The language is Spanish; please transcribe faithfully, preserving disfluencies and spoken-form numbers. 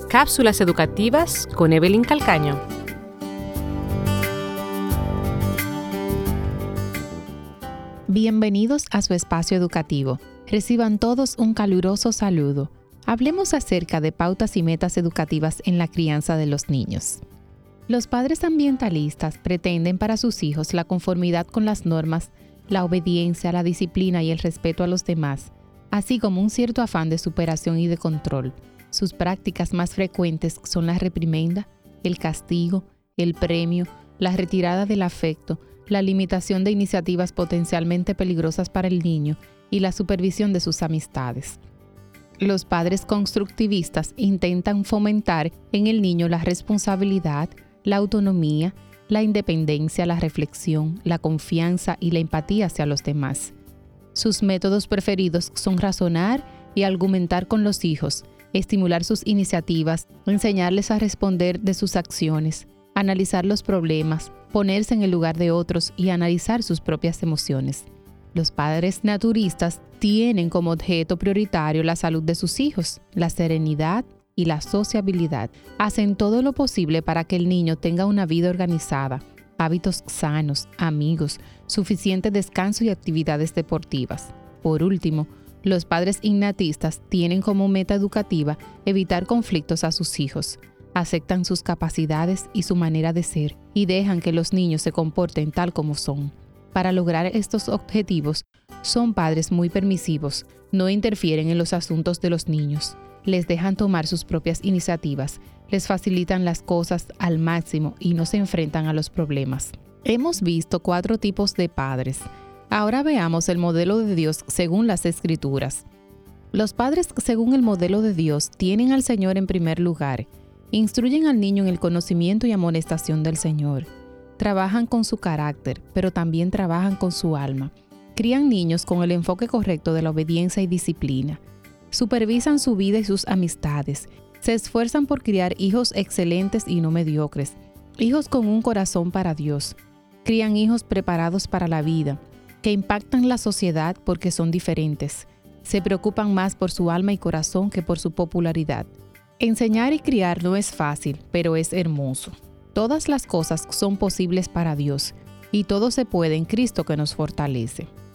Cápsulas educativas con Evelyn Calcaño. Bienvenidos a su espacio educativo. Reciban todos un caluroso saludo. Hablemos acerca de pautas y metas educativas en la crianza de los niños. Los padres ambientalistas pretenden para sus hijos la conformidad con las normas, la obediencia, la disciplina y el respeto a los demás, así como un cierto afán de superación y de control. Sus prácticas más frecuentes son la reprimenda, el castigo, el premio, la retirada del afecto, la limitación de iniciativas potencialmente peligrosas para el niño y la supervisión de sus amistades. Los padres constructivistas intentan fomentar en el niño la responsabilidad, la autonomía, la independencia, la reflexión, la confianza y la empatía hacia los demás. Sus métodos preferidos son razonar y argumentar con los hijos, estimular sus iniciativas, enseñarles a responder de sus acciones, analizar los problemas, ponerse en el lugar de otros y analizar sus propias emociones. Los padres naturistas tienen como objeto prioritario la salud de sus hijos, la serenidad y la sociabilidad. Hacen todo lo posible para que el niño tenga una vida organizada, hábitos sanos, amigos, suficiente descanso y actividades deportivas. Por último, los padres innatistas tienen como meta educativa evitar conflictos a sus hijos. Aceptan sus capacidades y su manera de ser y dejan que los niños se comporten tal como son. Para lograr estos objetivos, son padres muy permisivos, no interfieren en los asuntos de los niños, les dejan tomar sus propias iniciativas, les facilitan las cosas al máximo y no se enfrentan a los problemas. Hemos visto cuatro tipos de padres. Ahora veamos el modelo de Dios según las Escrituras. Los padres según el modelo de Dios tienen al Señor en primer lugar. Instruyen al niño en el conocimiento y amonestación del Señor. Trabajan con su carácter, pero también trabajan con su alma. Crían niños con el enfoque correcto de la obediencia y disciplina. Supervisan su vida y sus amistades. Se esfuerzan por criar hijos excelentes y no mediocres. Hijos con un corazón para Dios. Crían hijos preparados para la vida, que impactan la sociedad porque son diferentes. Se preocupan más por su alma y corazón que por su popularidad. Enseñar y criar no es fácil, pero es hermoso. Todas las cosas son posibles para Dios, y todo se puede en Cristo que nos fortalece.